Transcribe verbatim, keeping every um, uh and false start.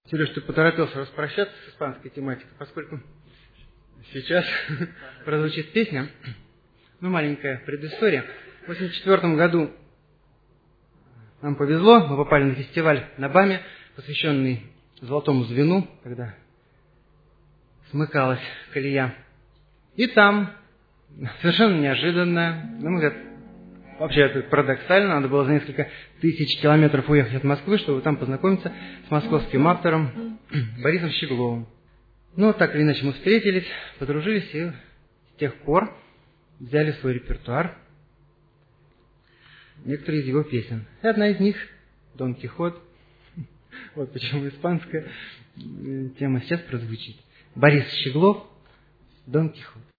Сереж, ты поторопился распрощаться с испанской тематикой, поскольку сейчас прозвучит песня. Ну, маленькая предыстория. В восемьдесят четвёртом году нам повезло, мы попали на фестиваль на Баме, посвященный Золотому звену, когда смыкалась колея. И там, совершенно неожиданно, на мой взгляд, вообще это парадоксально, надо было за несколько тысяч километров уехать от Москвы, чтобы там познакомиться с московским автором Борисом Щегловым. Ну, так или иначе мы встретились, подружились и с тех пор взяли в свой репертуар некоторые из его песен. И одна из них — «Дон Кихот». Вот почему испанская тема сейчас прозвучит. Борис Щеглов, «Дон Кихот».